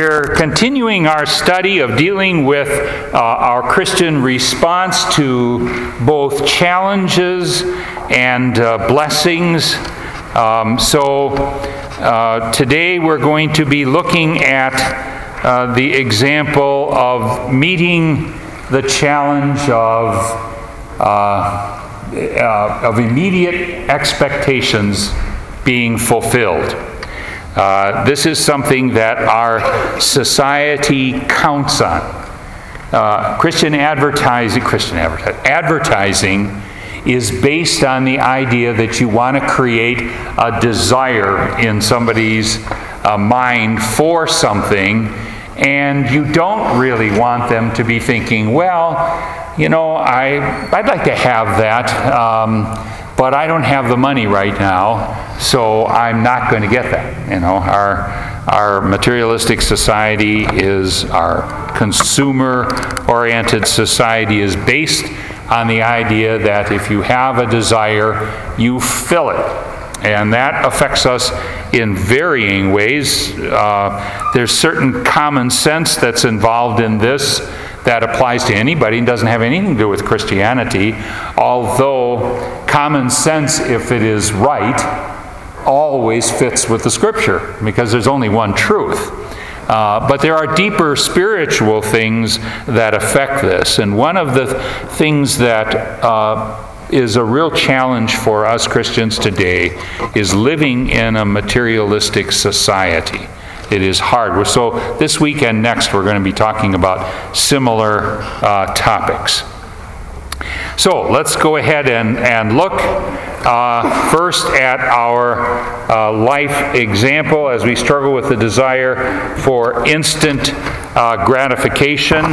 We're continuing our study of dealing with our Christian response to both challenges and blessings. Today we're going to be looking at the example of meeting the challenge of immediate expectations being fulfilled. This is something that our society counts on. Advertising is based on the idea that you want to create a desire in somebody's mind for something, and you don't really want them to be thinking, well, you know, I'd like to have that, but I don't have the money right now, so I'm not going to get that. You know, our materialistic society our consumer-oriented society is based on the idea that if you have a desire, you fill it. And that affects us in varying ways. There's certain common sense that's involved in this that applies to anybody and doesn't have anything to do with Christianity, although common sense, if it is right, always fits with the Scripture, because there's only one truth. But there are deeper spiritual things that affect this, and one of the things that is a real challenge for us Christians today is living in a materialistic society. It is hard. So this week and next we're going to be talking about similar topics. So let's go ahead and look first at our life example as we struggle with the desire for instant gratification.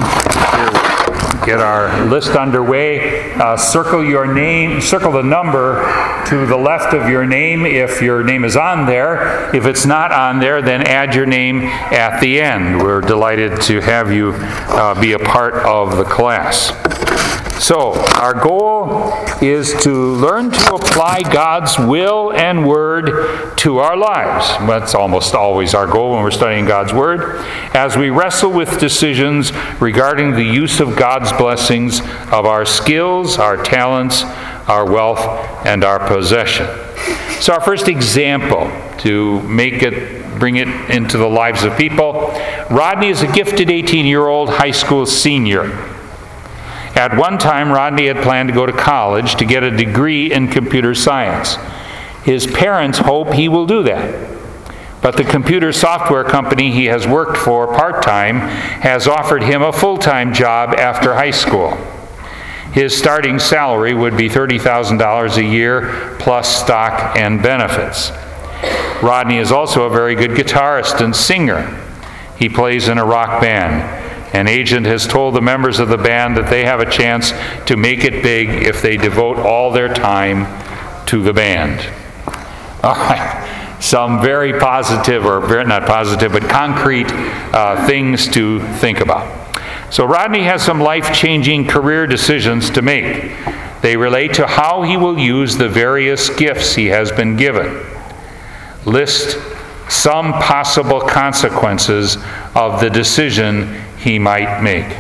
Get our list underway. Circle your name, circle the number to the left of your name if your name is on there. If it's not on there, then add your name at the end. We're delighted to have you be a part of the class. So, our goal is to learn to apply God's will and word to our lives. That's almost always our goal when we're studying God's Word, as we wrestle with decisions regarding the use of God's blessings of our skills, our talents, our wealth, and our possession. So our first example to bring it into the lives of people, Rodney is a gifted 18-year-old high school senior. At one time, Rodney had planned to go to college to get a degree in computer science. His parents hope he will do that. But the computer software company he has worked for part-time has offered him a full-time job after high school. His starting salary would be $30,000 a year plus stock and benefits. Rodney is also a very good guitarist and singer. He plays in a rock band. An agent has told the members of the band that they have a chance to make it big if they devote all their time to the band. All right, some very positive, or not positive, but concrete things to think about. So Rodney has some life-changing career decisions to make. They relate to how he will use the various gifts he has been given. List some possible consequences of the decision he might make.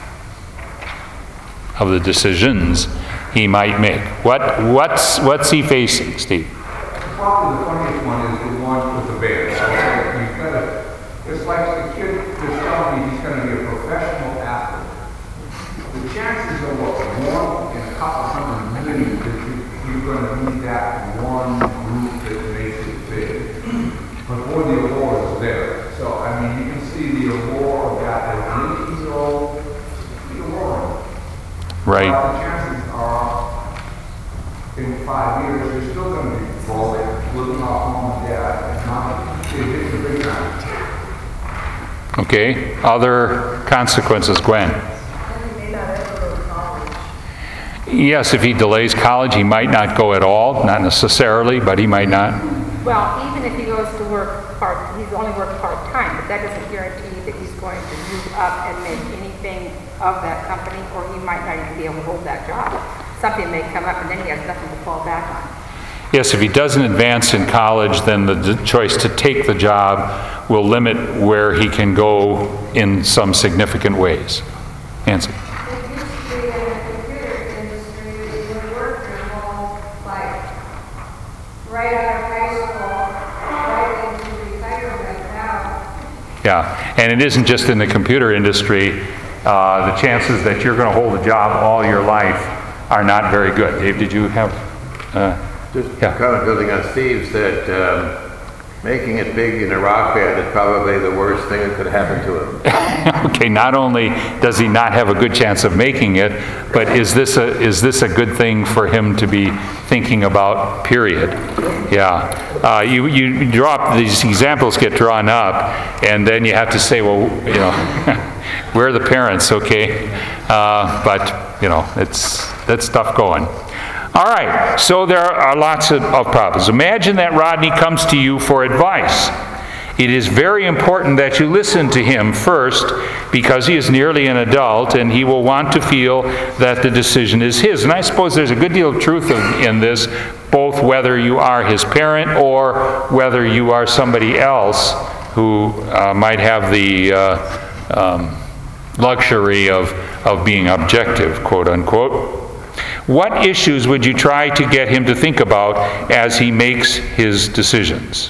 Of the decisions he might make. What's he facing, Steve? Probably the funniest one is the one with the bear. It's like the kid that's telling me he's going to be a professional athlete. The chances are one in a couple hundred million that you're going to need that one group that makes it big. Before the award is there. So, I mean, you can see the allure of that at 18 years old, the allure. Right. The chances are, in 5 years, you're still going to be falling, looking off mom and dad, and not getting the big time. Okay. Other consequences, Gwen? He may not ever go to college. Yes, if he delays college, he might not go at all. Not necessarily, but he might not. Well, even if he goes to work he's only worked part-time, but that doesn't guarantee that he's going to move up and make anything of that company, or he might not even be able to hold that job. Something may come up and then he has nothing to fall back on. yes, if he doesn't advance in college, then the choice to take the job will limit where he can go in some significant ways. Nancy? It used to be in the computer industry, you would work your whole life. Right out of high school, right into retirement now. Yeah, and it isn't just in the computer industry. The chances that you're going to hold a job all your life are not very good. Dave, did you have? Just kind of building on Steve said, making it big in a rock band is probably the worst thing that could happen to him. Okay, not only does he not have a good chance of making it, but is this a good thing for him to be thinking about, period? Yeah. You drop, these examples get drawn up, and then you have to say, well, you know, where are the parents, okay? But, you know, that's tough going. All right, so there are lots of problems. Imagine that Rodney comes to you for advice. It is very important that you listen to him first because he is nearly an adult and he will want to feel that the decision is his. And I suppose there's a good deal of truth in this, both whether you are his parent or whether you are somebody else who might have the luxury of being objective, quote unquote. What issues would you try to get him to think about as he makes his decisions?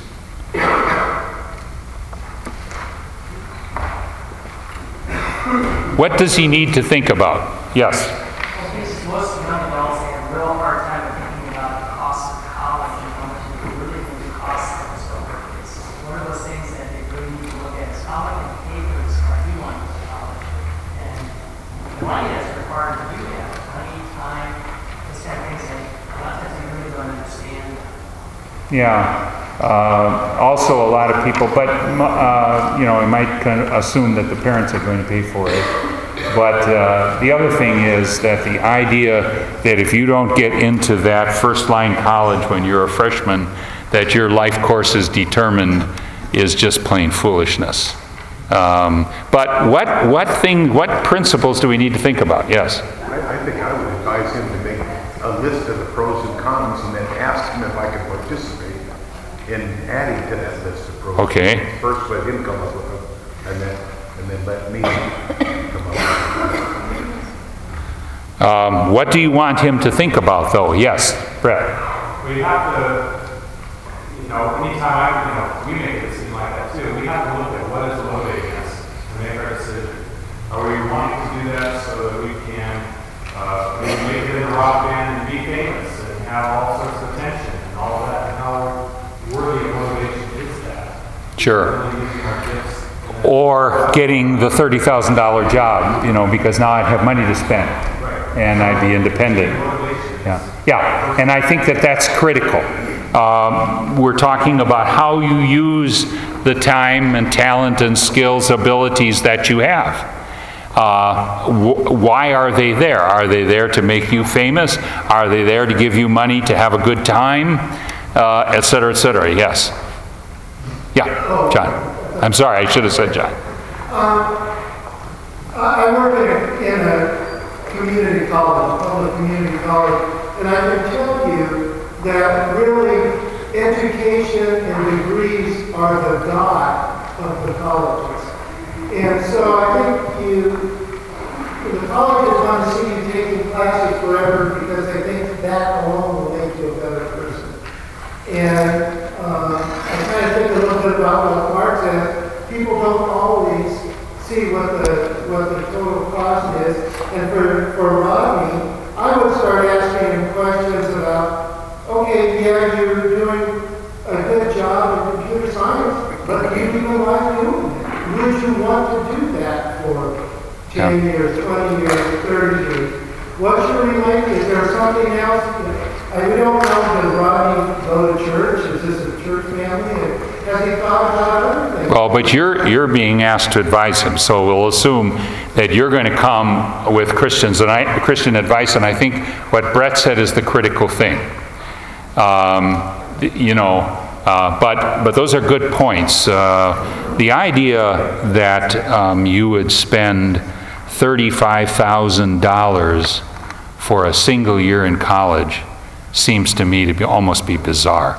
What does he need to think about? Yes? Most young adults have a real hard time thinking about the cost of college and how much it really costs them. So it's one of those things that they really need to look at. Is how much they pay for this car you want to go to college. And the money that's required to do that, money, time, those kind of things that a lot of times they really don't understand. Yeah. Also a lot of people, but you know, I might kind of assume that the parents are going to pay for it. But the other thing is that the idea that if you don't get into that first line college when you're a freshman, that your life course is determined is just plain foolishness. But what principles do we need to think about? Yes? I think I would advise him to make a list of the pros and cons and then ask him if I could participate in adding to that list of pros. Okay. First let him come up with them and then let me come up with them. What do you want him to think about though? Yes, Brett? We have to, you know, anytime we make a decision like that too, we have to look at what is motivating us to make our decision. Are we wanting to do that so that we can maybe make it in a rock band and be famous and have all sorts of attention and all of that? And how worthy of motivation is that? Sure. Really using our gifts. Or getting the $30,000 job, you know, because now I'd have money to spend and I'd be independent. Yeah, and I think that that's critical. We're talking about how you use the time and talent and skills, abilities that you have. Why are they there? Are they there to make you famous? Are they there to give you money to have a good time? Et cetera, et cetera. Yes. Yeah, John. I'm sorry, I should have said John. I work in a community college, public community college, and I can tell you that really education and degrees are the god of the colleges. And so I think the colleges want to see you taking classes forever because they think that alone will make you a better person. And I kind of think a little bit about what Mark said. People don't always see what the total cost is. And for Rodney, I would start asking him questions about, okay, yeah, you're doing a good job in computer science, but do you even like doing it? Would you want to do that for 10 years, 20 years, 30 years? What's your relation? Is there something else? We don't know, does Rodney go to church? Is this a church family? Has he thought about other things? Well, but you're being asked to advise him, so we'll assume that you're going to come with Christian advice, and I think what Brett said is the critical thing. But those are good points. The idea that you would spend $35,000 for a single year in college seems to me to almost be bizarre.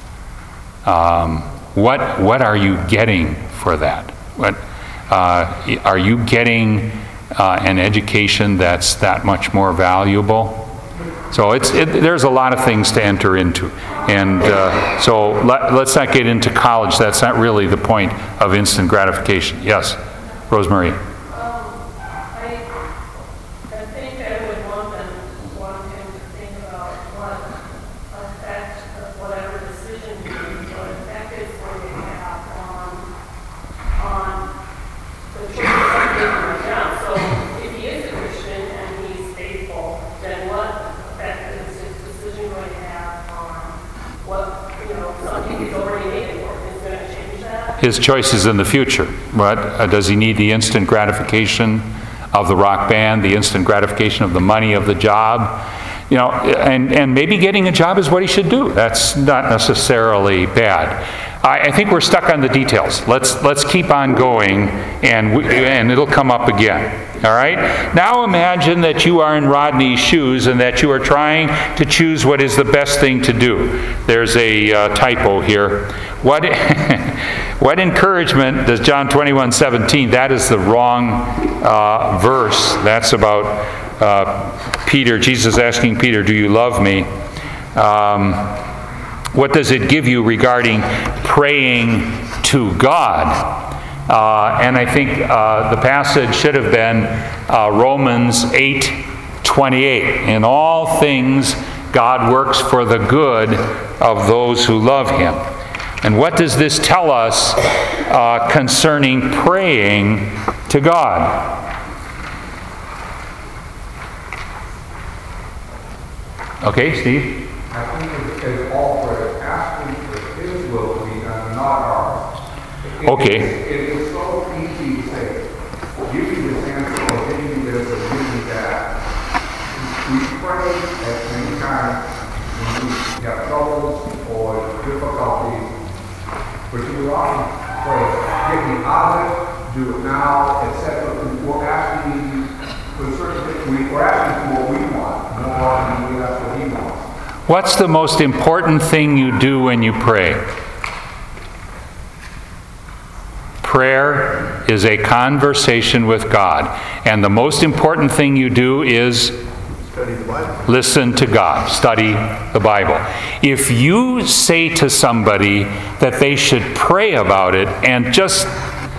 What are you getting for that? Are you getting an education that's that much more valuable? So there's a lot of things to enter into. And so let's not get into college. That's not really the point of instant gratification. Yes, Rosemary. I think I would want him to think about what effect of whatever decision he makes, what effect it's going to have on the choices he's making right now. So if he is a Christian and he's faithful, then what effect is his decision going to have on what, something he's already made for? Is going to change that? His choices in the future. What does he need? The instant gratification of the rock band, the instant gratification of the money of the job, and maybe getting a job is what he should do. That's not necessarily bad. I think we're stuck on the details. Let's keep on going, and it'll come up again. All right? Now imagine that you are in Rodney's shoes and that you are trying to choose what is the best thing to do. There's a typo here. What encouragement does John 21:17? That is the wrong verse. That's about Peter. Jesus asking Peter, "Do you love me?" What does it give you regarding praying to God? And I think the passage should have been Romans 8:28. In all things, God works for the good of those who love Him. And what does this tell us concerning praying to God? Okay, Steve? I think it's all for asking for His will to be done, not ours. Okay. It is so easy to say, give me this answer or give me this or give me that. We pray at many times when we have troubles or difficulties, but you will often pray, get me out of it, do it now, etc. We're asking for certain things. We're asking for what we want more than we ask what He wants. What's the most important thing you do when you pray? Prayer is a conversation with God. And the most important thing you do is Study the Bible. Listen to God. Study the Bible. If you say to somebody that they should pray about it and just...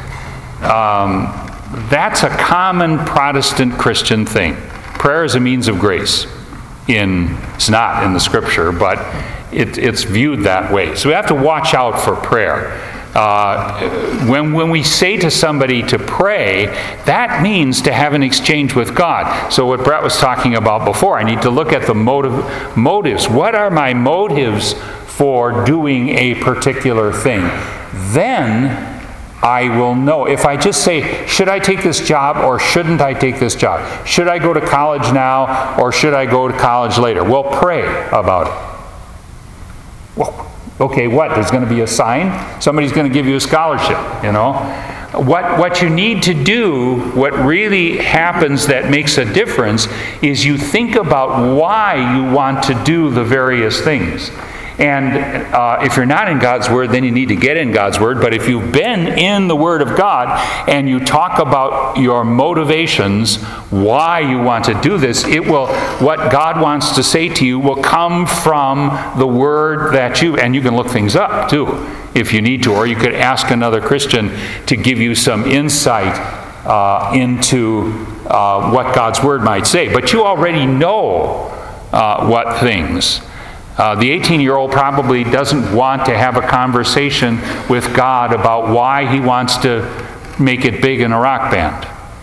that's a common Protestant Christian thing. Prayer is a means of grace. It's not in the Scripture, but it's viewed that way. So we have to watch out for prayer. When we say to somebody to pray, that means to have an exchange with God. So what Brett was talking about before, I need to look at the motives. What are my motives for doing a particular thing? Then I will know. If I just say, should I take this job or shouldn't I take this job? Should I go to college now or should I go to college later? Well, pray about it. Well, okay, what? There's going to be a sign? Somebody's going to give you a scholarship, What you need to do, what really happens that makes a difference, is you think about why you want to do the various things. And if you're not in God's Word, then you need to get in God's Word. But if you've been in the Word of God and you talk about your motivations, why you want to do this, what God wants to say to you will come from the Word and you can look things up too, if you need to. Or you could ask another Christian to give you some insight into what God's Word might say. But you already know what things. The 18-year-old probably doesn't want to have a conversation with God about why he wants to make it big in a rock band.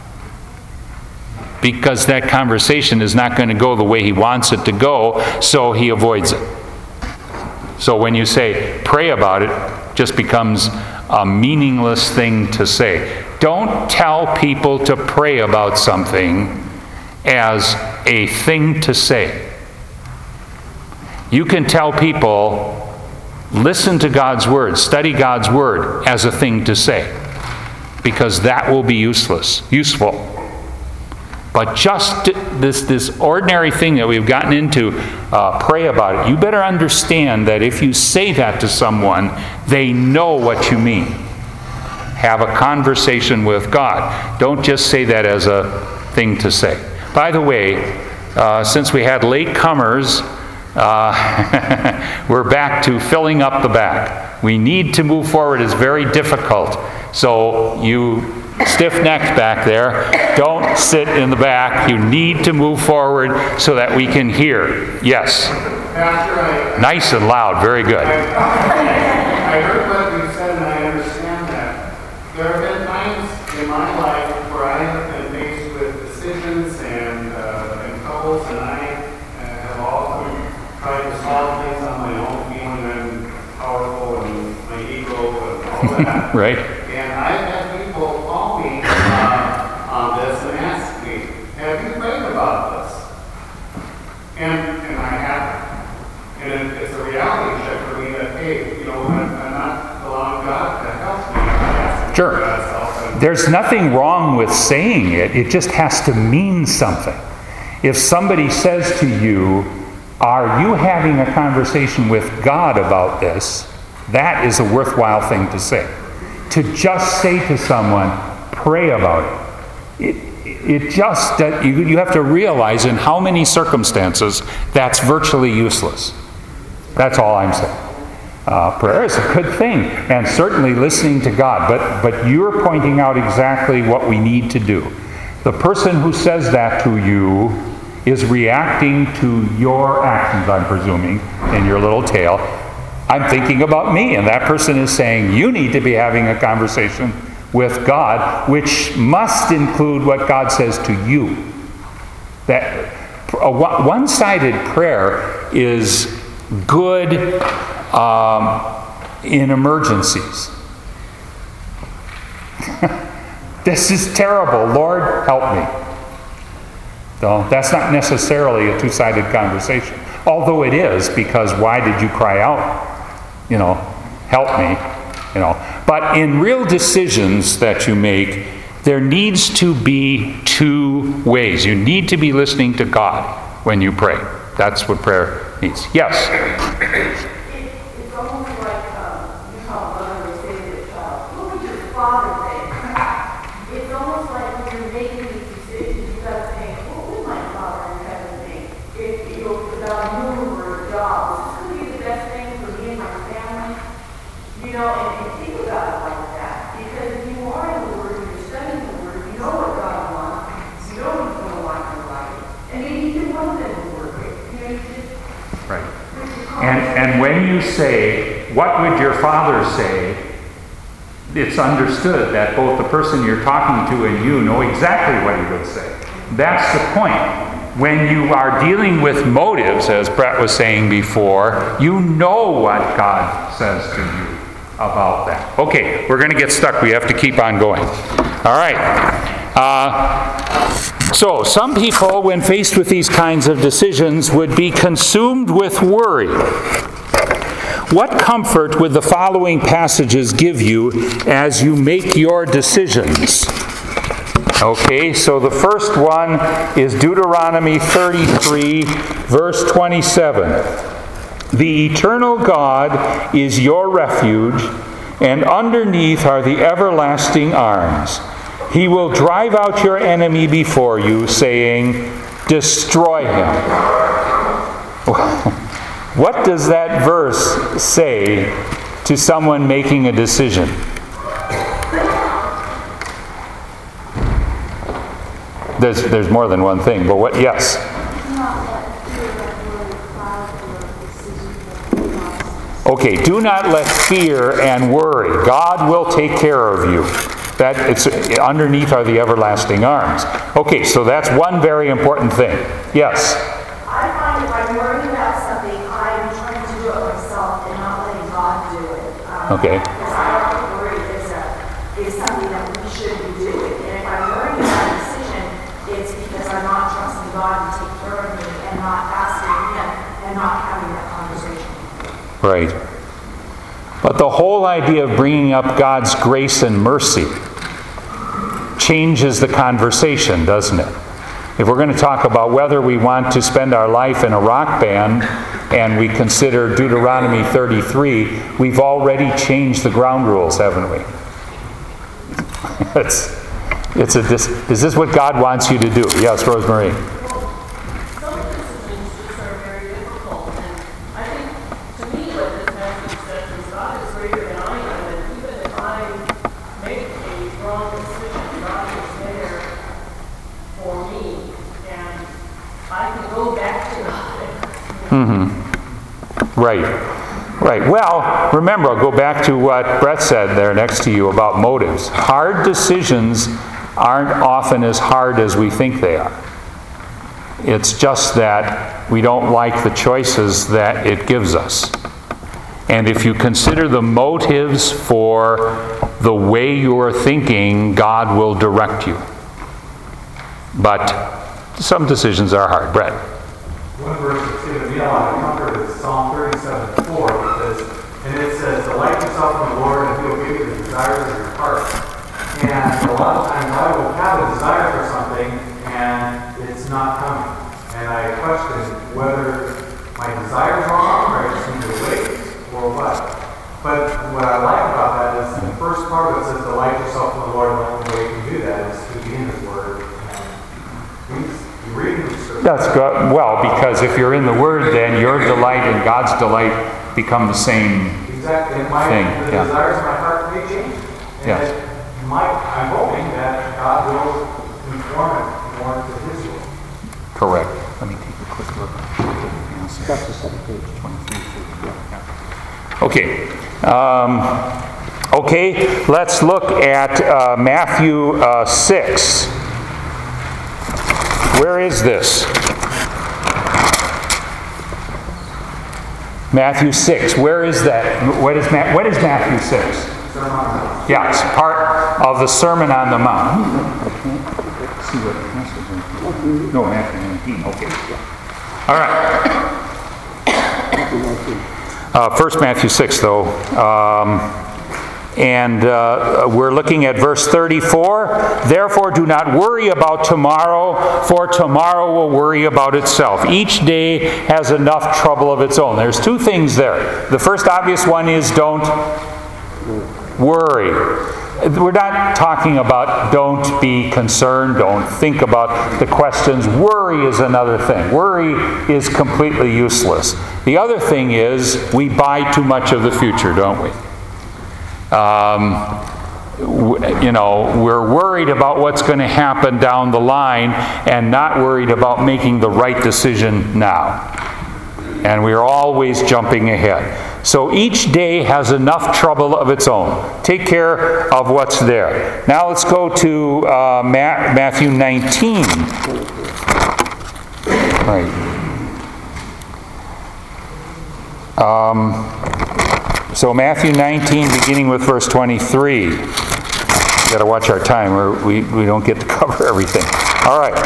Because that conversation is not going to go the way he wants it to go, so he avoids it. So when you say, pray about it, just becomes a meaningless thing to say. Don't tell people to pray about something as a thing to say. You can tell people, listen to God's Word, study God's Word as a thing to say, because that will be useful. But just this ordinary thing that we've gotten into, pray about it. You better understand that if you say that to someone, they know what you mean. Have a conversation with God. Don't just say that as a thing to say. By the way, since we had late comers, we're back to filling up the back. We need to move forward. It's very difficult. So you stiff-necked back there, don't sit in the back. You need to move forward so that we can hear. Yes. Pastor, nice and loud. Very good. I heard what you said, and I understand that. There have been times in my life where I have been faced with decisions and troubles, and I have often tried to solve things on my own, feeling I'm powerful and my ego and all that. Right. And I've had people call me on this and ask me, have you prayed about this? And I haven't. And it's a reality check for me that, hey, you know, I'm not allowing God to help me. I'm asking Sure. for God's help. There's nothing wrong with saying it. It just has to mean something. If somebody says to you, are you having a conversation with God about this? That is a worthwhile thing to say. To just say to someone, pray about it. It just, you have to realize in how many circumstances that's virtually useless. That's all I'm saying. Prayer is a good thing, and certainly listening to God, but you're pointing out exactly what we need to do. The person who says that to you is reacting to your actions, I'm presuming, in your little tale. I'm thinking about me, and that person is saying, you need to be having a conversation with God, which must include what God says to you. That a one-sided prayer is good in emergencies. This is terrible. Lord, help me. So that's not necessarily a two-sided conversation. Although it is, because why did you cry out? You know, help me. You know. But in real decisions that you make, there needs to be two ways. You need to be listening to God when you pray. That's what prayer needs. Yes? It's almost like, you know, mother would say to the child, look what your father did. It's almost like when you're making these decisions, you got to think, what would my father in heaven think? If you know, about a move or a job, is this going to be the best thing for me and my family? You know, and think about it like that. Because if you are in the Word, you're studying the Word, you know what God wants, you know He's going to want your life, and maybe you can know that in the Word. You know, you just... Right. And when you say, what would your father say, it's understood that both the person you're talking to and you know exactly what he would say. That's the point. When you are dealing with motives, as Brett was saying before, you know what God says to you about that. Okay, we're going to get stuck. We have to keep on going. All right. So some people, when faced with these kinds of decisions, would be consumed with worry. What comfort would the following passages give you as you make your decisions? Okay, so the first one is Deuteronomy 33, verse 27. The eternal God is your refuge, and underneath are the everlasting arms. He will drive out your enemy before you, saying, destroy him. What does that verse say to someone making a decision? There's more than one thing, but what? Yes. Okay, do not let fear and worry. God will take care of you. That it's underneath are the everlasting arms. Okay, so that's one very important thing. Yes. I find if I'm worried about something, I'm trying to do it myself and not letting God do it. Okay. Because I don't think worry is something that we should be doing. And if I'm worried about a decision, it's because I'm not trusting God to take care of me and not asking Him and not having that conversation. Right. But the whole idea of bringing up God's grace and mercy changes the conversation, doesn't it? If we're going to talk about whether we want to spend our life in a rock band and we consider Deuteronomy 33, we've already changed the ground rules, haven't we? Is this what God wants you to do? Yes, Rosemary. Some decisions just are very difficult, and I think, to me, what this message says is God is greater than I am, and even if I make a wrong decision, God is there for me, and I can go back to God. Right. Well, remember, I'll go back to what Brett said there next to you about motives. Hard decisions aren't often as hard as we think they are. It's just that we don't like the choices that it gives us. And if you consider the motives for the way you're thinking, God will direct you. But some decisions are hard. Brett. One verse that's given me a lot of comfort is Psalm 37:4, and it says, "Delight yourself in the Lord, and He will give you the desires of your heart." And a lot of times I will have a desire for something, and it's not coming. And I question whether my desire is wrong, or I just need to wait, or what. But what I like about that is the first part of it says, "Delight yourself in the Lord," and the only way you can do that is to be in His Word. And read the Scripture. That's good. Well, because if you're in the Word, then your delight and God's delight become the same exactly. And thing. The desires of my heart may change. And I'm hoping that God will conform it more to His will. Correct. Let me take a quick look. That's the second page. 23. Okay, let's look at Matthew 6. Where is this? Matthew 6. Where is that? What is Matthew 6? Yeah, it's part of the Sermon on the Mount. See what passage? No, Matthew 19. Okay. All right. First Matthew 6, though. We're looking at verse 34. Therefore, do not worry about tomorrow, for tomorrow will worry about itself. Each day has enough trouble of its own. There's two things there. The first obvious one is don't worry. We're not talking about don't be concerned, don't think about the questions. Worry is another thing. Worry is completely useless. The other thing is we buy too much of the future, don't we? We're worried about what's going to happen down the line and not worried about making the right decision now. And we're always jumping ahead. So each day has enough trouble of its own. Take care of what's there. Now let's go to Matthew 19. Right. So Matthew 19, beginning with verse 23. We've got to watch our time, or we don't get to cover everything. All right.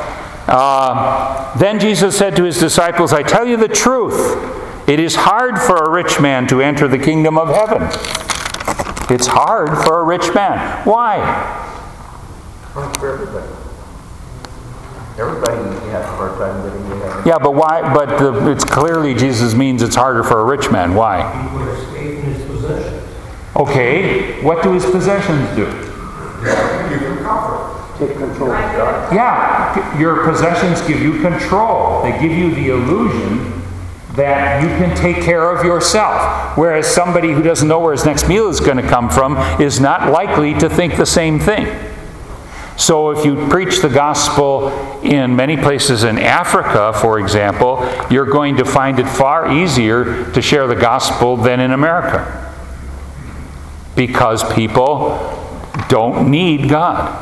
Then Jesus said to His disciples, I tell you the truth. It is hard for a rich man to enter the kingdom of heaven. It's hard for a rich man. Why? Hard for everybody. Everybody has a hard time getting to heaven. Yeah, but why? But it's clearly Jesus means it's harder for a rich man. Why? He would escape in his possessions. Okay, what do his possessions do? Give you comfort. Take control of God. Yeah, your possessions give you control. They give you the illusion that you can take care of yourself. Whereas somebody who doesn't know where his next meal is going to come from is not likely to think the same thing. So if you preach the gospel in many places in Africa, for example, you're going to find it far easier to share the gospel than in America. Because people don't need God.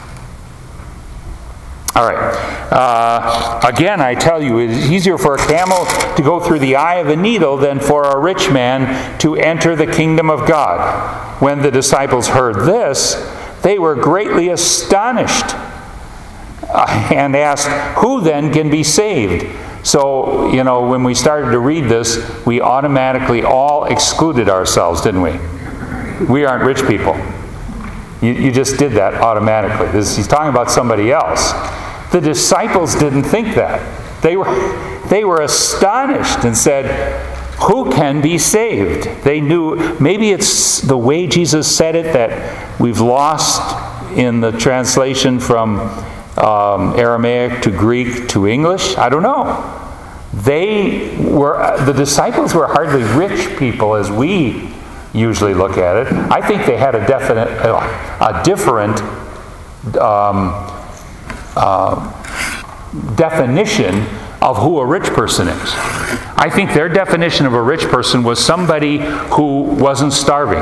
All right. Again, I tell you, it is easier for a camel to go through the eye of a needle than for a rich man to enter the kingdom of God. When the disciples heard this, they were greatly astonished and asked, who then can be saved? So, when we started to read this, we automatically all excluded ourselves, didn't we? We aren't rich people. You just did that automatically. He's talking about somebody else. The disciples didn't think that. They were astonished and said, who can be saved? They knew, maybe it's the way Jesus said it that we've lost in the translation from Aramaic to Greek to English. I don't know. The disciples were hardly rich people as we usually look at it. I think they had a different definition of who a rich person is. I think their definition of a rich person was somebody who wasn't starving.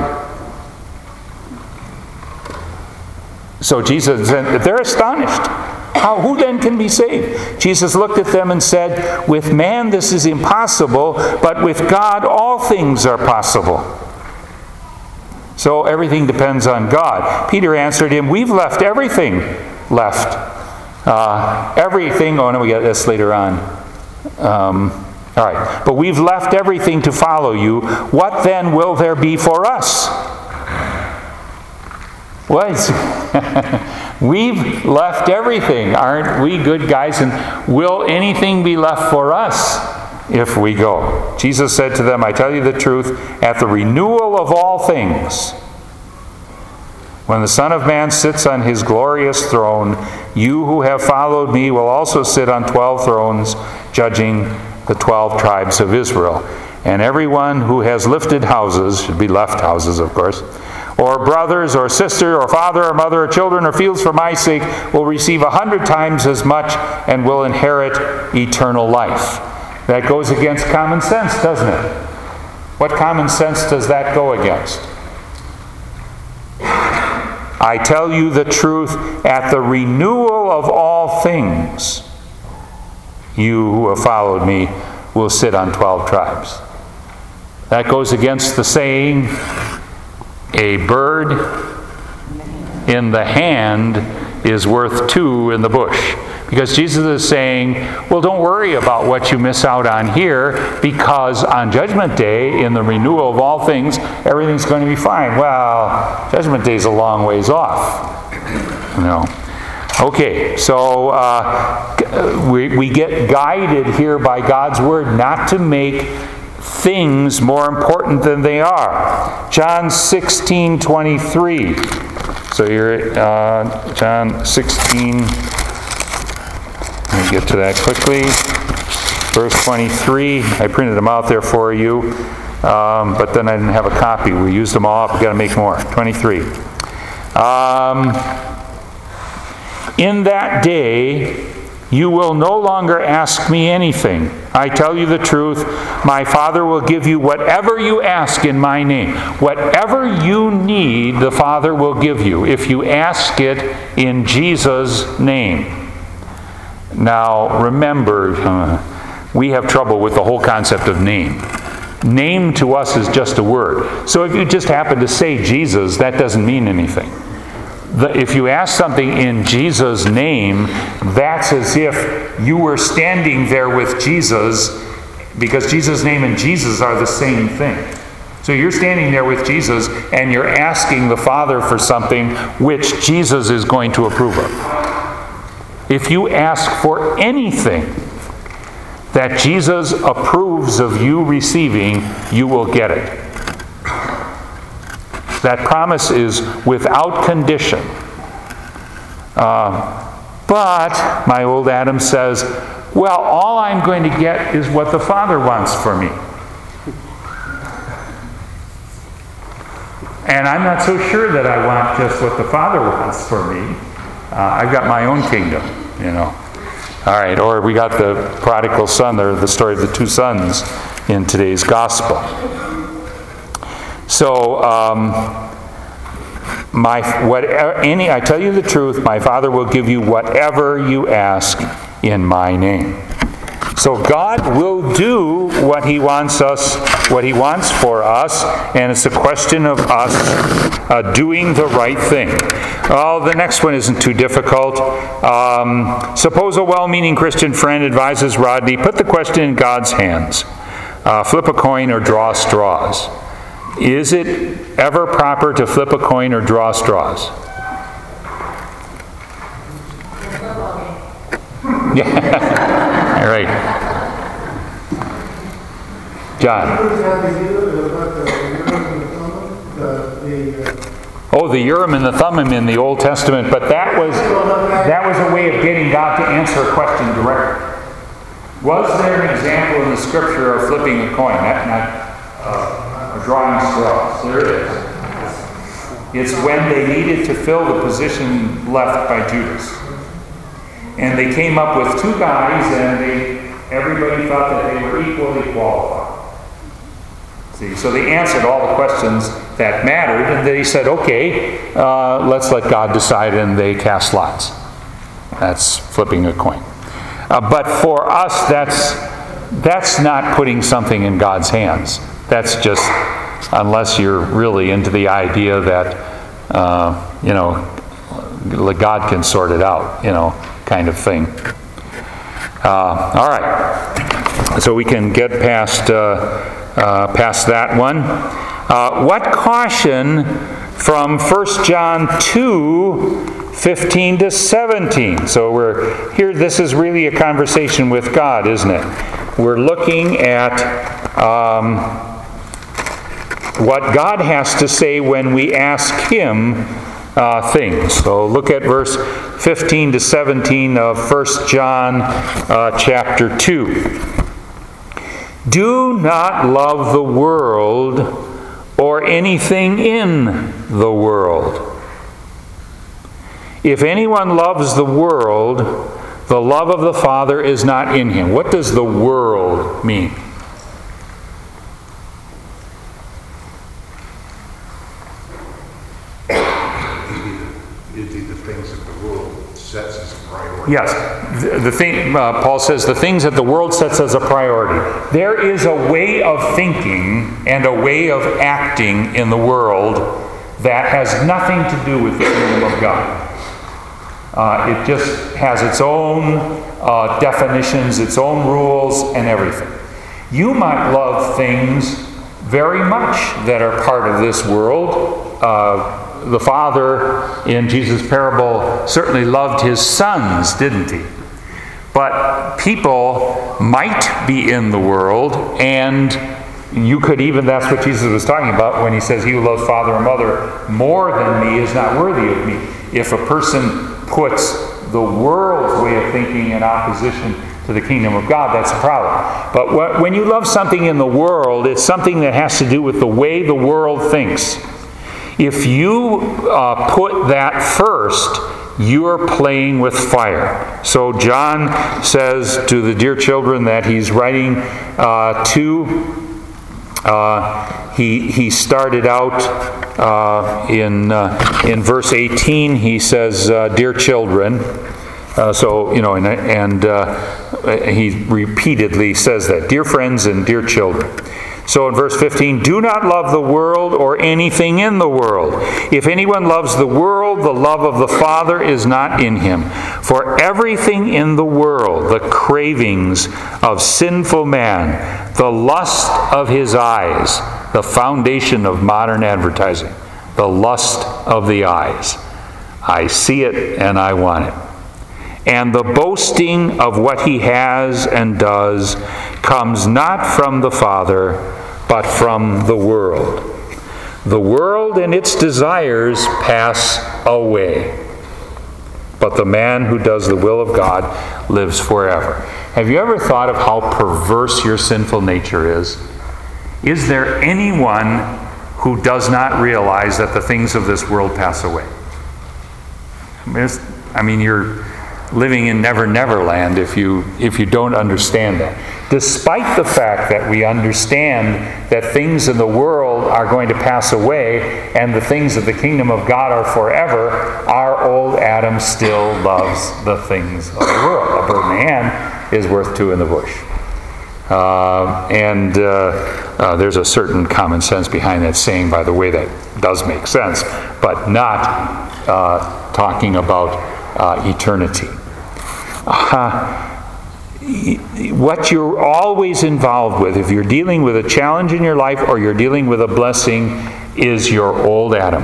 So Jesus, they're astonished. Who then can be saved? Jesus looked at them and said, with man this is impossible, but with God all things are possible. So everything depends on God. Peter answered him, we've left everything. Everything. Oh no, we got this later on. All right. But we've left everything to follow you. What then will there be for us? What? We've left everything. Aren't we good guys? And will anything be left for us if we go? Jesus said to them, I tell you the truth, at the renewal of all things, when the Son of Man sits on his glorious throne, you who have followed me will also sit on 12 thrones, judging the 12 tribes of Israel. And everyone who has lifted houses, should be left houses, of course, or brothers, or sister, or father, or mother, or children, or fields for my sake, will receive 100 times as much and will inherit eternal life. That goes against common sense, doesn't it? What common sense does that go against? I tell you the truth, at the renewal of all things, you who have followed me will sit on 12 tribes. That goes against the saying, a bird in the hand is worth 2 in the bush. Because Jesus is saying, well, don't worry about what you miss out on here, because on Judgment Day, in the renewal of all things, everything's going to be fine. Well, Judgment Day is a long ways off. Okay, so we get guided here by God's Word not to make things more important than they are. John 16:23. So you're at John 16. Let me get to that quickly. Verse 23. I printed them out there for you, but then I didn't have a copy. We used them all up. We've got to make more. 23. In that day, you will no longer ask me anything. I tell you the truth, my Father will give you whatever you ask in my name. Whatever you need, the Father will give you, if you ask it in Jesus' name. Now, remember, we have trouble with the whole concept of name. Name to us is just a word. So if you just happen to say Jesus, that doesn't mean anything. If you ask something in Jesus' name, that's as if you were standing there with Jesus, because Jesus' name and Jesus are the same thing. So you're standing there with Jesus, and you're asking the Father for something which Jesus is going to approve of. If you ask for anything that Jesus approves of you receiving, you will get it. That promise is without condition. But my old Adam says, well, all I'm going to get is what the Father wants for me. And I'm not so sure that I want just what the Father wants for me. I've got my own kingdom, All right, or we got the prodigal son, or the story of the 2 sons in today's gospel. So, I tell you the truth, my Father will give you whatever you ask in my name. So God will do what He wants for us, and it's a question of us doing the right thing. Oh, the next one isn't too difficult. Suppose a well-meaning Christian friend advises Rodney, put the question in God's hands. Flip a coin or draw straws. Is it ever proper to flip a coin or draw straws? Yeah. All right. John. Oh, the Urim and the Thummim in the Old Testament, but that was a way of getting God to answer a question directly. Was there an example in the Scripture of flipping a coin? Not drawing straws. There it is. It's when they needed to fill the position left by Judas. And they came up with two guys, and everybody thought that they were equally qualified. See, so they answered all the questions that mattered, and they said, okay, let's let God decide, and they cast lots. That's flipping a coin. But for us, that's not putting something in God's hands. That's just, unless you're really into the idea that, God can sort it out, kind of thing. All right. So we can get past that one. What caution from 1 John 2:15 to 17. So we're here, this is really a conversation with God, isn't it? We're looking at what God has to say when we ask Him things. So look at verse 15 to 17 of 1 John chapter 2. Do not love the world or anything in the world. If anyone loves the world, the love of the Father is not in him. What does the world mean? The things that the world sets as a priority. Yes, the thing Paul says, the things that the world sets as a priority. There is a way of thinking and a way of acting in the world that has nothing to do with the kingdom of God. It just has its own definitions, its own rules, and everything. You might love things very much that are part of this world. The Father in Jesus' parable certainly loved His sons, didn't He? But people might be in the world, and you could even, that's what Jesus was talking about when He says, he who loves father or mother more than me is not worthy of me. If a person puts the world's way of thinking in opposition to the kingdom of God, that's a problem. But when you love something in the world, it's something that has to do with the way the world thinks. If you put that first, you're playing with fire. So John says to the dear children that he's writing to, he started out in verse 18. He says, "Dear children." He repeatedly says that, "Dear friends and dear children." So in verse 15, "Do not love the world or anything in the world. If anyone loves the world, the love of the Father is not in him. For everything in the world, the cravings of sinful man, the lust of his eyes," the foundation of modern advertising, the lust of the eyes. I see it and I want it. "And the boasting of what he has and does comes not from the Father, but from the world. The world and its desires pass away, but the man who does the will of God lives forever." Have you ever thought of how perverse your sinful nature is? Is there anyone who does not realize that the things of this world pass away? You're living in Never Never Land if you don't understand that. Despite the fact that we understand that things in the world are going to pass away and the things of the kingdom of God are forever, our old Adam still loves the things of the world. A bird in the hand is worth two in the bush. There's a certain common sense behind that saying, by the way, that does make sense, but not talking about eternity. What you're always involved with, if you're dealing with a challenge in your life or you're dealing with a blessing, is your old Adam.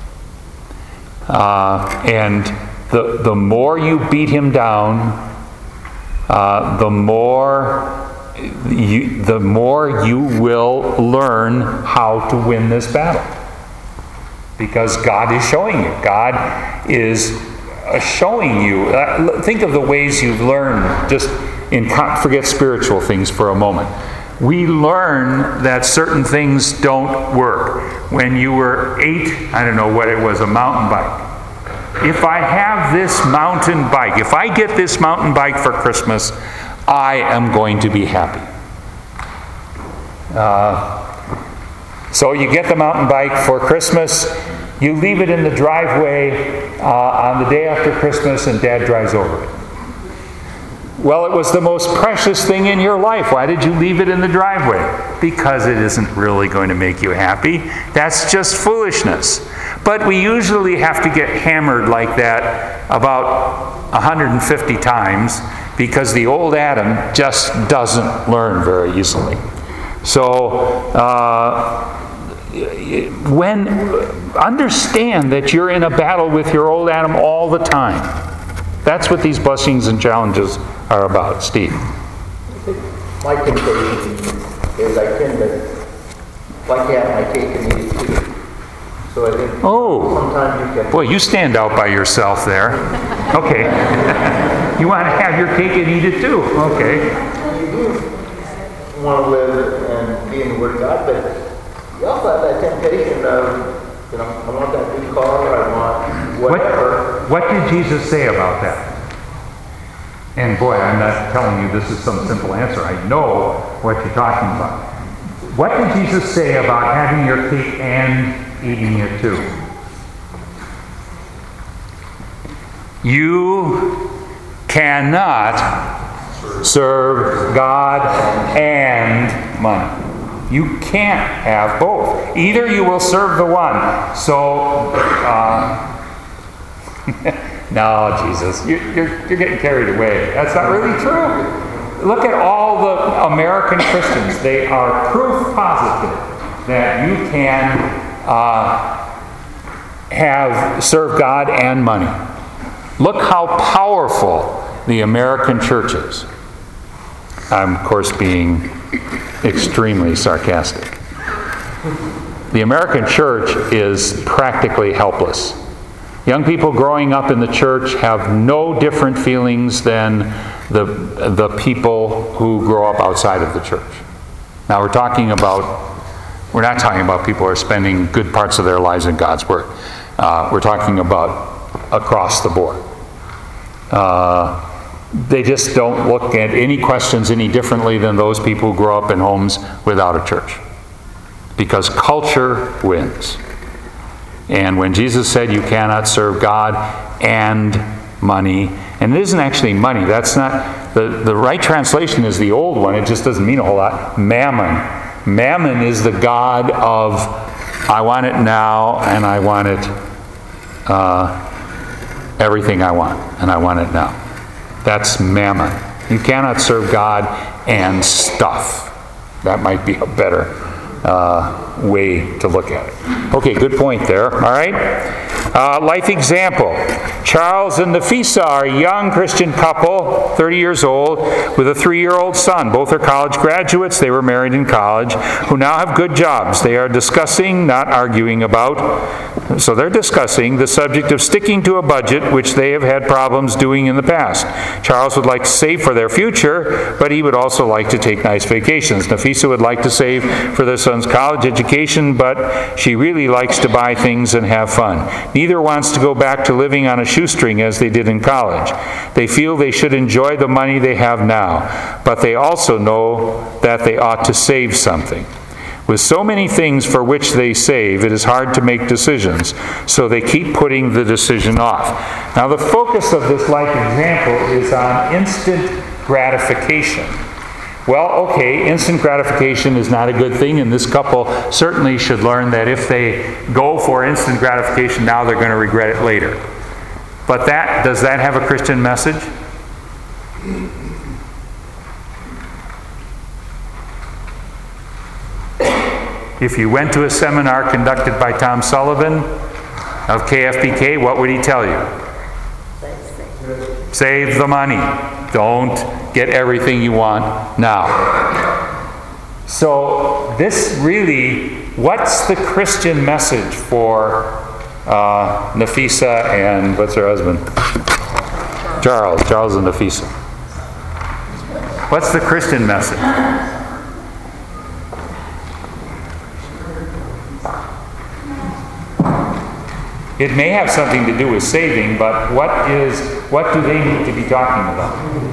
And the more you beat him down, the more you will learn how to win this battle. Because God is showing you. God is showing you. Think of the ways you've learned, just forget spiritual things for a moment. We learn that certain things don't work. When you were 8, I don't know what it was, a mountain bike. If I have this mountain bike, if I get this mountain bike for Christmas, I am going to be happy. So you get the mountain bike for Christmas, you leave it in the driveway on the day after Christmas, and Dad drives over it. Well, it was the most precious thing in your life. Why did you leave it in the driveway? Because it isn't really going to make you happy. That's just foolishness. But we usually have to get hammered like that about 150 times because the old Adam just doesn't learn very easily. So, understand that you're in a battle with your old Adam all the time. That's what these blessings and challenges are about. Steve. My temptation is I tend to like to have my cake and eat it too. So I think sometimes you can... Boy, you stand out by yourself there. Okay. You want to have your cake and eat it too. Okay. You do want to live and be in the Word of God, but you also have that temptation of, I want that new car, I want whatever. What did Jesus say about that? And boy, I'm not telling you this is some simple answer. I know what you're talking about. What did Jesus say about having your cake and eating it too? You cannot serve God and money. You can't have both. Either you will serve the one. So, no, Jesus, you're getting carried away. That's not really true. Look at all the American Christians. They are proof positive that you can serve God and money. Look how powerful the American church is. I'm, of course, being extremely sarcastic. The American church is practically helpless. Young people growing up in the church have no different feelings than the people who grow up outside of the church. Now we're not talking about people who are spending good parts of their lives in God's Word. We're talking about across the board. They just don't look at any questions any differently than those people who grow up in homes without a church. Because culture wins. And when Jesus said you cannot serve God and money, and it isn't actually money, that's not, the right translation is the old one, it just doesn't mean a whole lot, mammon. Mammon is the god of, I want it now, and I want it, everything I want, and I want it now. That's mammon. You cannot serve God and stuff. That might be a better way to look at it. Okay, good point there. All right. Life example. Charles and Nafisa are a young Christian couple, 30 years old, with a 3-year-old son. Both are college graduates. They were married in college, who now have good jobs. They are discussing, not arguing about, so they're discussing the subject of sticking to a budget, which they have had problems doing in the past. Charles would like to save for their future, but he would also like to take nice vacations. Nafisa would like to save for their son's college education, but she really likes to buy things and have fun. Neither wants to go back to living on a shoestring as they did in college. They feel they should enjoy the money they have now, but they also know that they ought to save something. With so many things for which they save, it is hard to make decisions, so they keep putting the decision off. Now, the focus of this life example is on instant gratification. Well, okay, instant gratification is not a good thing, and this couple certainly should learn that if they go for instant gratification now, they're going to regret it later. But does that have a Christian message? If you went to a seminar conducted by Tom Sullivan of KFBK, what would he tell you? Save the money. Don't get everything you want now. So this really, what's the Christian message for Nafisa and what's her husband? Charles and Nafisa. What's the Christian message? It may have something to do with saving, but what do they need to be talking about?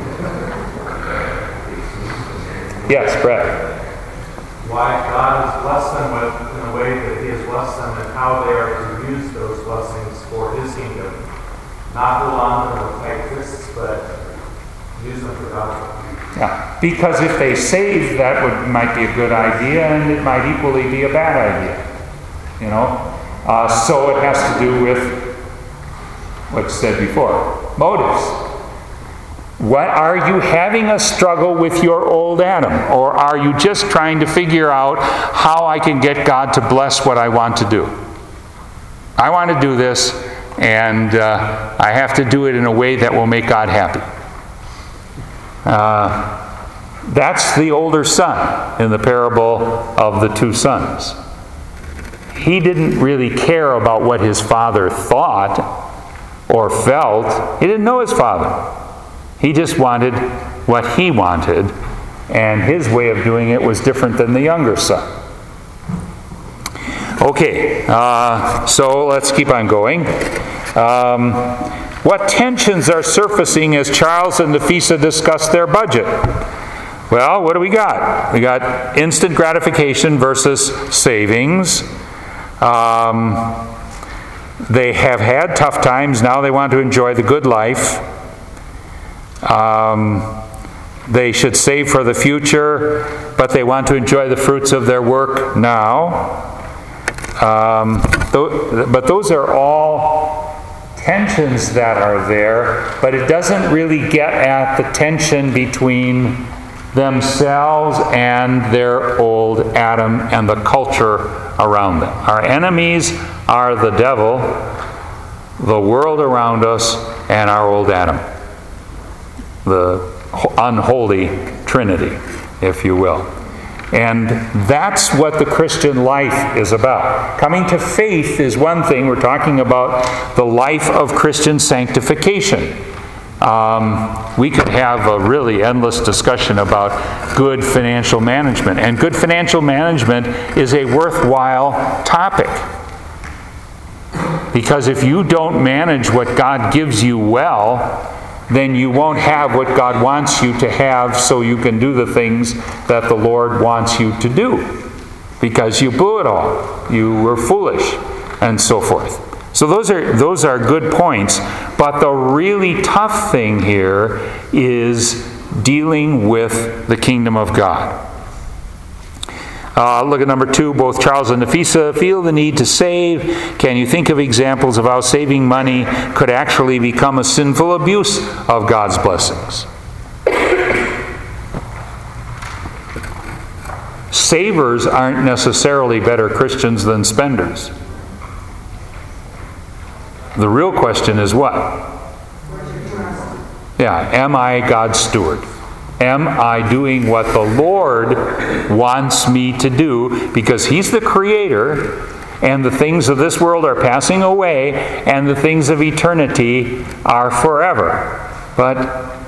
Yes, Brett. Why God has blessed them in a way that He has blessed them, and how they are to use those blessings for His kingdom. Not hold on to them with tight fists, but use them for God. Yeah, because if they save, that might be a good idea, and it might equally be a bad idea. You know? So it has to do with what's said before, motives. What are you having a struggle with your old Adam? Or are you just trying to figure out how I can get God to bless what I want to do? I want to do this, and I have to do it in a way that will make God happy. That's the older son in the parable of the two sons. He didn't really care about what his father thought or felt. He didn't know his father. He just wanted what he wanted, and his way of doing it was different than the younger son. Okay, so let's keep on going. What tensions are surfacing as Charles and Nafisa discuss their budget? Well, what do we got? We got instant gratification versus savings. They have had tough times. Now they want to enjoy the good life. They should save for the future, but they want to enjoy the fruits of their work now. But those are all tensions that are there, but it doesn't really get at the tension between themselves and their old Adam and the culture around them. Our enemies are the devil, the world around us, and our old Adam. The unholy Trinity, if you will. And that's what the Christian life is about. Coming to faith is one thing. We're talking about the life of Christian sanctification. We could have a really endless discussion about good financial management. And good financial management is a worthwhile topic. Because if you don't manage what God gives you well, then you won't have what God wants you to have, so you can do the things that the Lord wants you to do. Because you blew it all. You were foolish, and so forth. So those are good points. But the really tough thing here is dealing with the kingdom of God. Look at number 2. Both Charles and Nafisa feel the need to save. Can you think of examples of how saving money could actually become a sinful abuse of God's blessings? Savers aren't necessarily better Christians than spenders. The real question is what? Yeah, am I God's steward? Am I doing what the Lord wants me to do? Because He's the Creator, and the things of this world are passing away, and the things of eternity are forever. But,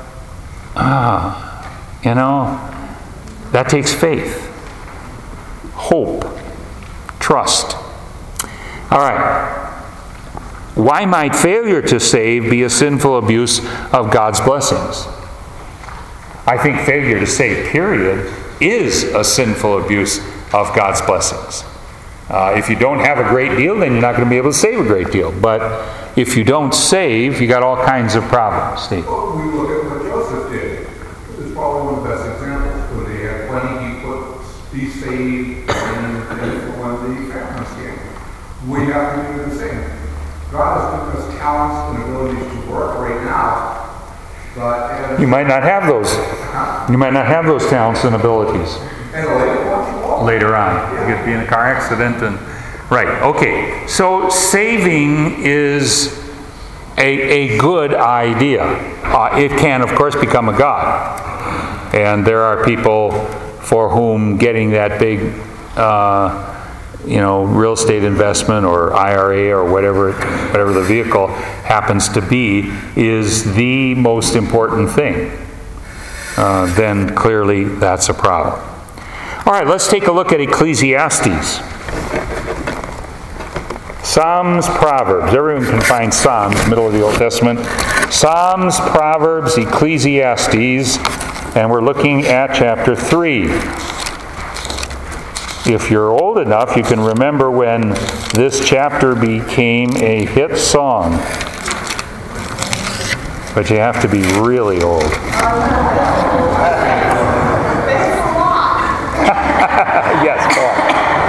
that takes faith, hope, trust. All right. Why might failure to save be a sinful abuse of God's blessings? I think failure to save, period, is a sinful abuse of God's blessings. If you don't have a great deal, then you're not going to be able to save a great deal. But if you don't save, you got all kinds of problems. Steve. Well, we look at what Joseph did. It's probably one of the best examples. When they had plenty, he saved when the famines came. We have to do the same. God has given us talents and abilities to work right now. But you might not have those. You might not have those talents and abilities. And later on, you get to be in a car accident and right. Okay. So saving is a good idea. It can, of course, become a god. And there are people for whom getting that big, real estate investment or IRA or whatever the vehicle happens to be is the most important thing. Then clearly that's a problem. All right, let's take a look at Ecclesiastes. Psalms, Proverbs. Everyone can find Psalms, middle of the Old Testament. Psalms, Proverbs, Ecclesiastes, and we're looking at chapter 3. If you're old enough, you can remember when this chapter became a hit song. But you have to be really old. Yes, go on.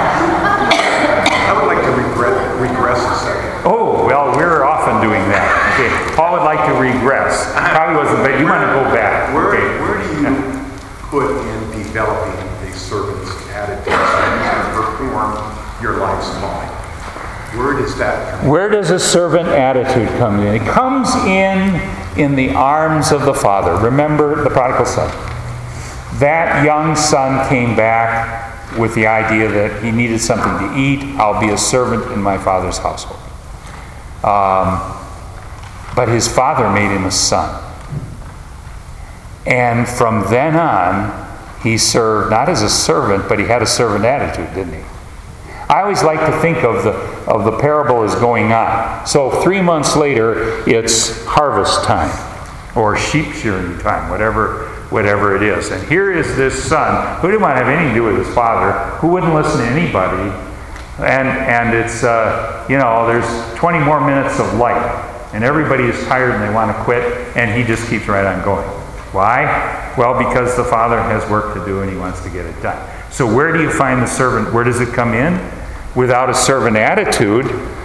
I would like to regress a second. Oh, well, we're often doing that. Okay, Paul would like to regress. Probably wasn't, but you want to go back. Where Okay. do you put in developing a servant's attitude so you can perform your life's calling? Where does that come in? Where does a servant attitude come in? It comes in the arms of the Father. Remember the prodigal son. That young son came back with the idea that he needed something to eat. I'll be a servant in my father's household. But his father made him a son. And from then on, he served not as a servant, but he had a servant attitude, didn't he? I always like to think of the parable as going on. So 3 months later, it's harvest time, or sheep shearing time, whatever it is. And here is this son who didn't want to have anything to do with his father, who wouldn't listen to anybody. And it's, there's 20 more minutes of light. And everybody is tired and they want to quit, and he just keeps right on going. Why? Well, because the father has work to do and he wants to get it done. So where do you find the servant? Where does it come in? Without a servant attitude,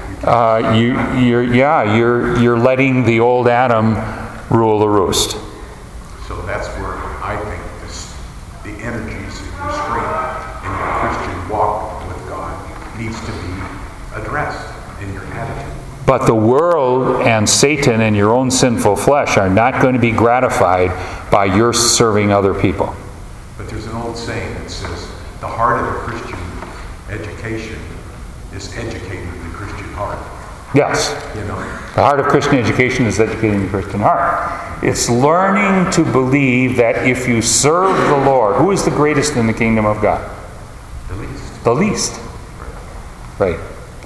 you're letting the old Adam rule the roost. So that's where I think the energies and restraint in your Christian walk with God needs to be addressed in your attitude. But the world and Satan and your own sinful flesh are not going to be gratified by your serving other people. But there's an old saying that says the heart of a Christian education is educating the Christian heart. Yes. The heart of Christian education is educating the Christian heart. It's learning to believe that if you serve the Lord, who is the greatest in the kingdom of God? The least. The least. Right.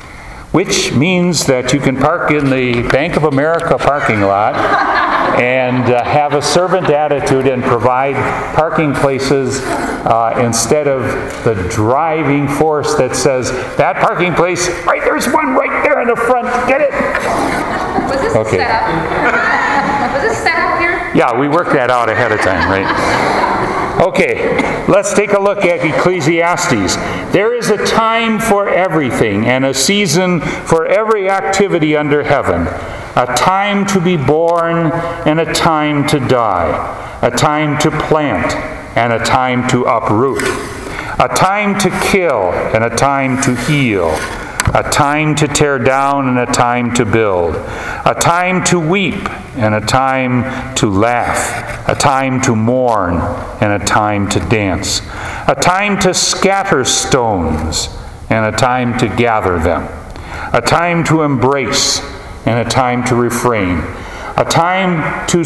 Which means that you can park in the Bank of America parking lot and have a servant attitude and provide parking places instead of the driving force that says, that parking place, right, there's one right there in the front, get it. Was this Okay. set up? Was this set up here? Yeah, we worked that out ahead of time, right? Okay, let's take a look at Ecclesiastes. There is a time for everything and a season for every activity under heaven. A time to be born and a time to die. A time to plant and a time to uproot. A time to kill and a time to heal. A time to tear down and a time to build. A time to weep and a time to laugh. A time to mourn and a time to dance. A time to scatter stones and a time to gather them. A time to embrace and a time to refrain. A time to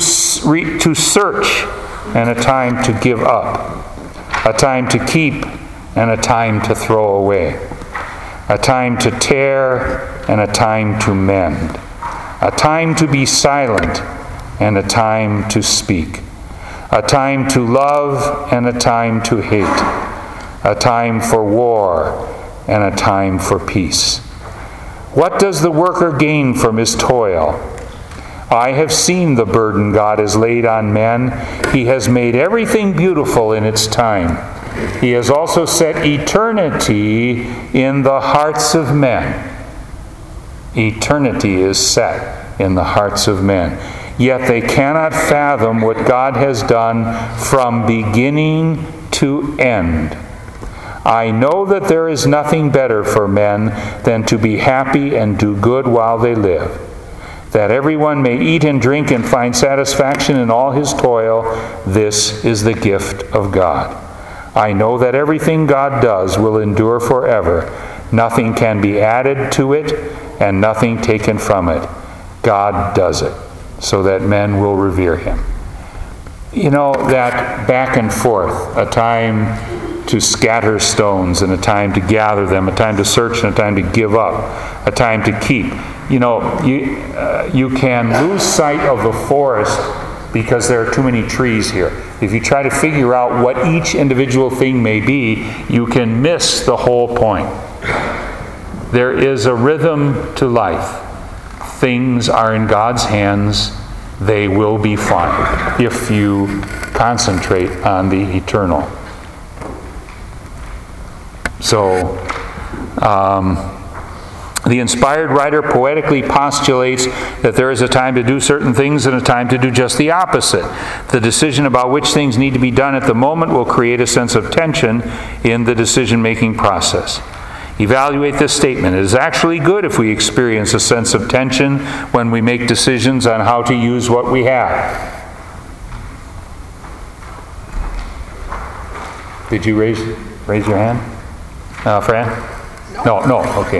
search and a time to give up. A time to keep and a time to throw away. A time to tear and a time to mend. A time to be silent and a time to speak. A time to love and a time to hate. A time for war and a time for peace. What does the worker gain from his toil? I have seen the burden God has laid on men. He has made everything beautiful in its time. He has also set eternity in the hearts of men. Eternity is set in the hearts of men. Yet they cannot fathom what God has done from beginning to end. I know that there is nothing better for men than to be happy and do good while they live. that everyone may eat and drink and find satisfaction in all his toil. This is the gift of God. I know that everything God does will endure forever. Nothing can be added to it, and nothing taken from it. God does it, so that men will revere him. You know, that back and forth, a time to scatter stones and a time to gather them, a time to search and a time to give up, a time to keep. You know, you can lose sight of the forest because there are too many trees here. If you try to figure out what each individual thing may be, you can miss the whole point. There is a rhythm to life. Things are in God's hands. They will be fine if you concentrate on the eternal. So, the inspired writer poetically postulates that there is a time to do certain things and a time to do just the opposite. The decision about which things need to be done at the moment will create a sense of tension in the decision-making process. Evaluate this statement. It is actually good if we experience a sense of tension when we make decisions on how to use what we have. Did you raise your hand? Fran? No, okay.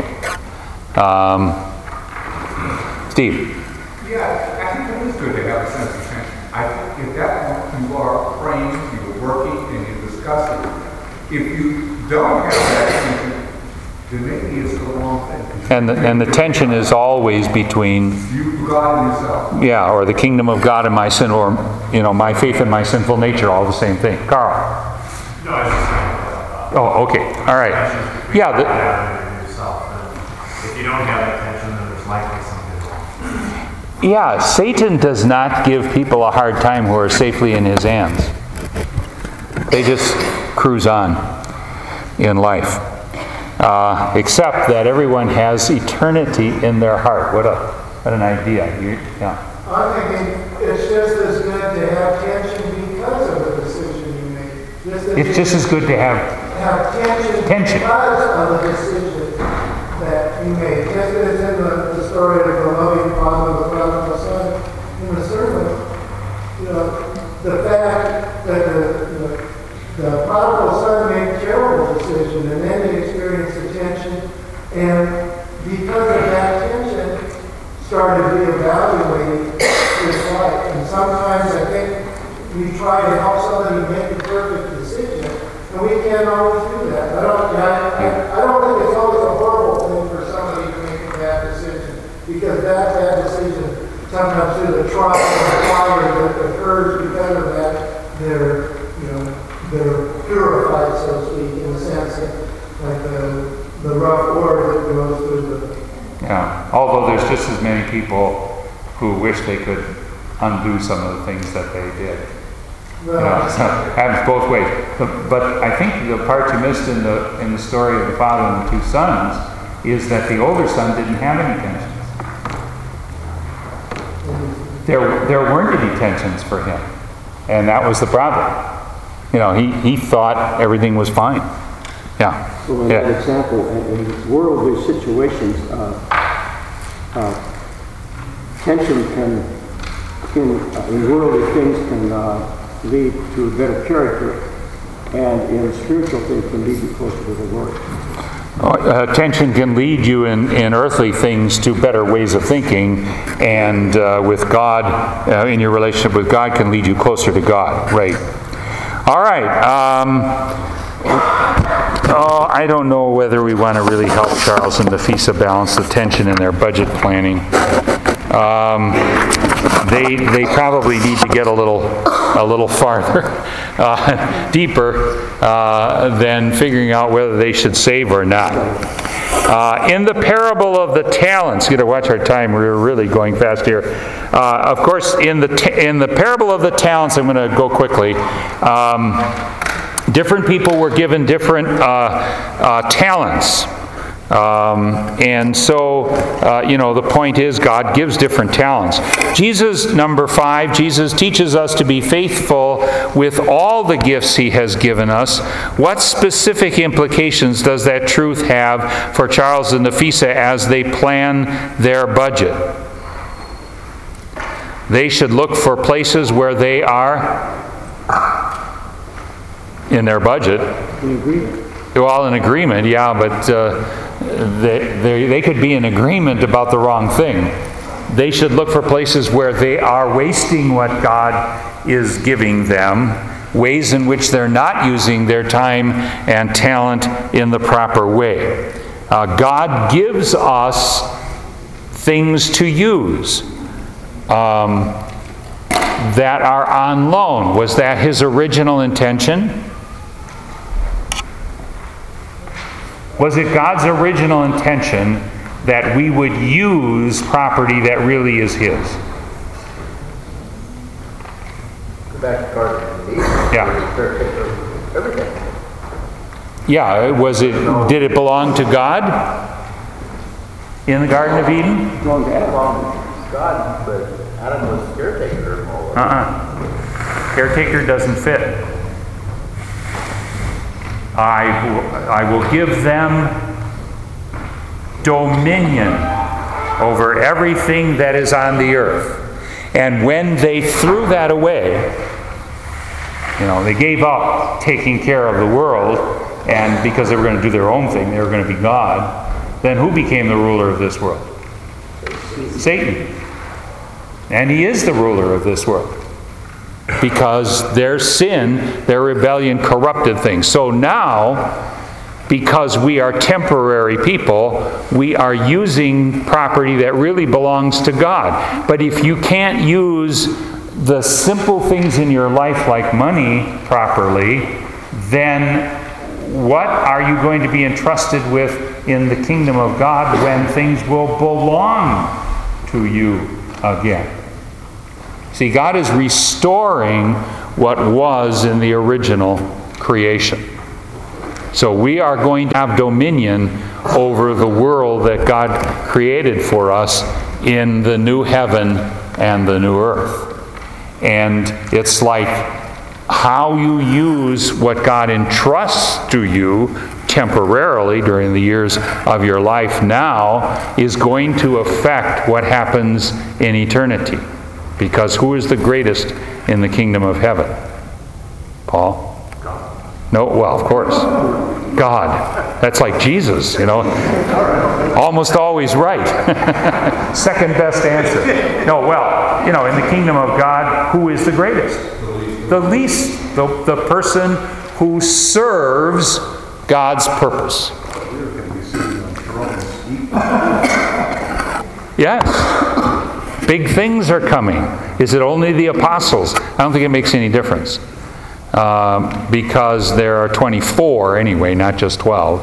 Steve? Yeah, I think it is good to have a sense of tension. I think at that point you are praying, you're working, and you're discussing. If you don't have that tension, then maybe it's the wrong thing. And the tension is always between you, God, and yourself. Yeah, or the kingdom of God and my sin, or my faith and my sinful nature, all the same thing. Carl? No, I was just saying. Oh, okay, all right. Yeah. If you don't have that tension, then there's likely something wrong. Yeah, Satan does not give people a hard time who are safely in his hands. They just cruise on in life. Except that everyone has eternity in their heart. What an idea. I'm thinking it's just as good to have tension because of the decision you made. It's just as good to have tension because of the decision that you made. Just as in the story of the loving father, the prodigal son, in the sermon, the fact that the prodigal son made a terrible decision, and then he experienced the tension, and because of that tension, started reevaluating his life. And sometimes I think we try to help somebody make a perfect decision, and we can't always do that. I don't think it's always a horrible thing for somebody to make a bad decision, because that bad decision, sometimes through the trial and fire that occurs because of that, they're purified, so to speak, in the sense that, like the rough water that goes through the... Yeah, although there's just as many people who wish they could undo some of the things that they did. So it happens both ways. But I think the part you missed in the story of the father and the two sons is that the older son didn't have any tensions. There weren't any tensions for him. And that was the problem. He thought everything was fine. Yeah. So in that example, in worldly situations, tension in worldly things can lead to a better character, and in spiritual things can lead you closer to the Lord. Tension can lead you in earthly things to better ways of thinking, and with God, in your relationship with God, can lead you closer to God. Right. All right. I don't know whether we want to really help Charles and Nafisa balance the tension in their budget planning. They probably need to get a little farther, deeper than figuring out whether they should save or not. In the parable of the talents, you got to watch our time. We're really going fast here. Of course, in the parable of the talents, I'm going to go quickly. Different people were given different talents. And so, the point is God gives different talents. Number 5, Jesus teaches us to be faithful with all the gifts He has given us. What specific implications does that truth have for Charles and Nafisa as they plan their budget? They should look for places where they are in their budget. In agreement. They're all in agreement, yeah, but they could be in agreement about the wrong thing. They should look for places where they are wasting what God is giving them, ways in which they're not using their time and talent in the proper way. God gives us things to use that are on loan. Was that His original intention? Was it God's original intention that we would use property that really is His? Go back to Garden of Eden. Yeah. Everything. Yeah, did it belong to God in the Garden of Eden? It belonged to God, but Adam was the caretaker of all of it. Caretaker doesn't fit. I will give them dominion over everything that is on the earth. And when they threw that away, they gave up taking care of the world, and because they were going to do their own thing, they were going to be God, then who became the ruler of this world? Satan. And he is the ruler of this world. Because their sin, their rebellion corrupted things. So now, because we are temporary people, we are using property that really belongs to God. But if you can't use the simple things in your life like money properly, then what are you going to be entrusted with in the kingdom of God when things will belong to you again? See, God is restoring what was in the original creation. So we are going to have dominion over the world that God created for us in the new heaven and the new earth. And it's like how you use what God entrusts to you temporarily during the years of your life now is going to affect what happens in eternity. Because who is the greatest in the kingdom of heaven? Paul? No, well, of course. God. That's like Jesus, Almost always right. Second best answer. No, well, in the kingdom of God, who is the greatest? The least. The person who serves God's purpose. Yes. Big things are coming. Is it only the apostles? I don't think it makes any difference. Because there are 24 anyway, not just 12.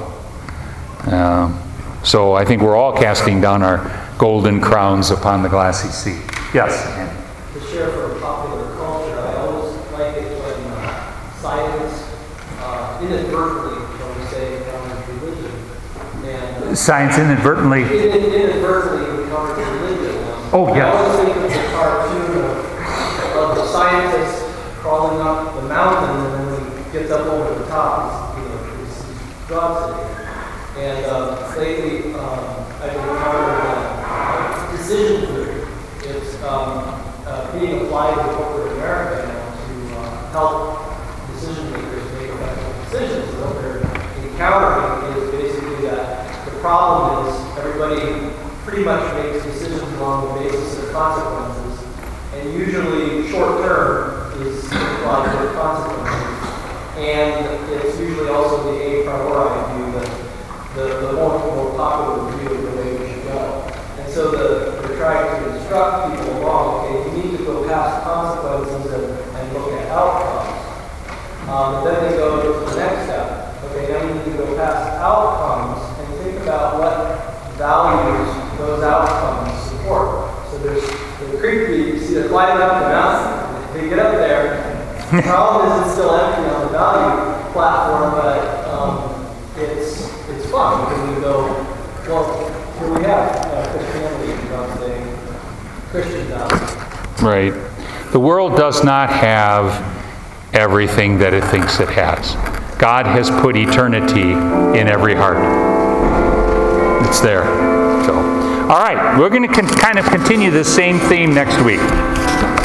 So I think we're all casting down our golden crowns upon the glassy sea. Yes? To share from popular culture, I always like it when science inadvertently, shall we say, encounters religion. And science inadvertently encounters religion. Oh, yes. I always think of the cartoon of the scientist crawling up the mountain, and then when he gets up over the top, it's God sitting. And lately, I've encountered decision theory. It's being applied in corporate America now to help decision makers make effective decisions. So what they're encountering is basically that the problem is everybody pretty much makes decisions on the basis of consequences, and usually short term is implied with consequences. And it's usually also the a priori view, the more popular view of the way we should go. And so they're trying to instruct people along, okay, you need to go past consequences and look at outcomes. And then they go to the next step. Okay, now you need to go past outcomes and think about what values those outcomes support. So there's the creek, you see they're climbing up the mountain. They get up there. The problem is it's still empty on the value platform, but it's fun because we go, well, here we have Christianity, Christian values. Right. The world does not have everything that it thinks it has. God has put eternity in every heart. It's there. So, All right, we're going to kind of continue the same theme next week.